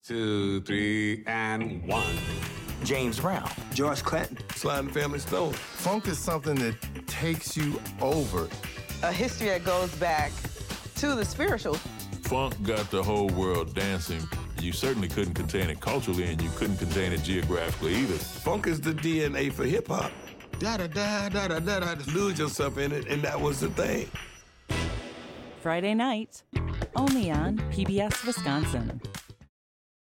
2, 3, and 1. James Brown. George Clinton. Sly and the Family Stone. Funk is something that takes you over. A history that goes back to the spiritual. Funk got the whole world dancing. You certainly couldn't contain it culturally, and you couldn't contain it geographically either. Funk is the DNA for hip-hop. Da-da-da-da-da-da-da. Lose yourself in it, and that was the thing. Friday nights, only on PBS Wisconsin.